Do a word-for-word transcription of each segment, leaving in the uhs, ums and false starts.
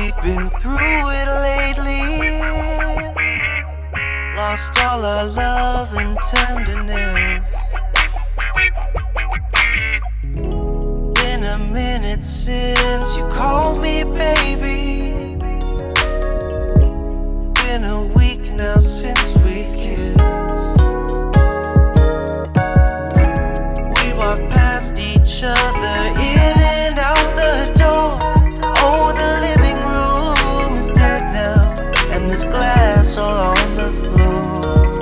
we've been through it lately. Lost all our love and tenderness. Been a minute since you called me baby. Been a week now since we kissed. We walked past each other in and out the door. Oh, the living room is dead now, and there's glass all on the floor.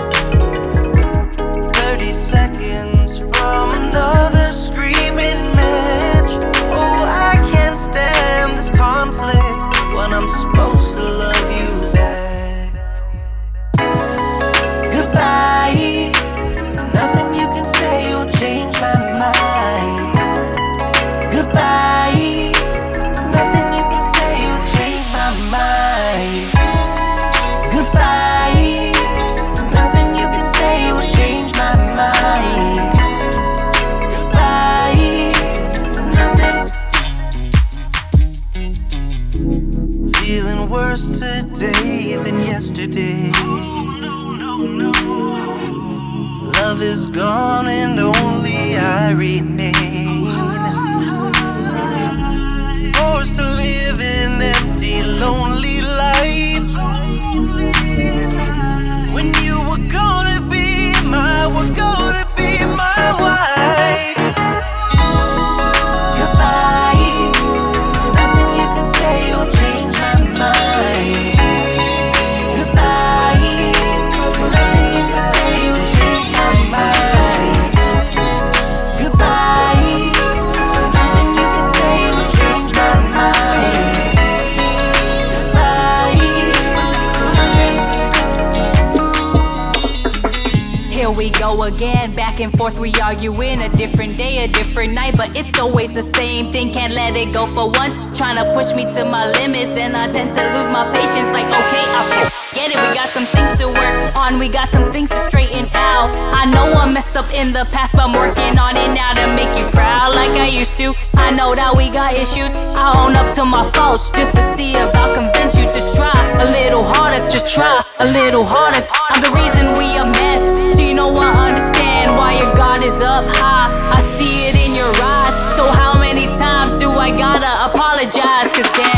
Thirty seconds from another screaming match. Oh, I can't stand this conflict when I'm supposed to love you back. Goodbye. Nothing you can say will change my mind. Goodbye. Nothing you can say will change my mind. Goodbye. Nothing you can say will change my mind. Goodbye. Nothing. Feeling worse today than yesterday. Love is gone and only I remain. Forced to live an empty, lonely life. When you were gonna be my, were gonna be my wife. Goodbye. Nothing you can say will change my mind. Goodbye. Nothing you can say will change my mind. Goodbye. Nothing you can say will change my mind. Goodbye. Here we go again, back and forth we arguing. A different day, a different night, but it's always the same thing. Can't let it go for once, trying to push me to my limits. Then I tend to lose my patience, like okay, I get it. We got some things to work on, we got some things to straighten out. I know I messed up in the past, but I'm working on it now to make you proud like I used to. I know that we got issues, I own up to my faults, just to see if I'll convince you to try a little harder, to try a little harder. I'm the reason we a mess, so you know I understand why your guard is up high. I see it in your eyes, so how many times do I gotta apologize? Cause damn,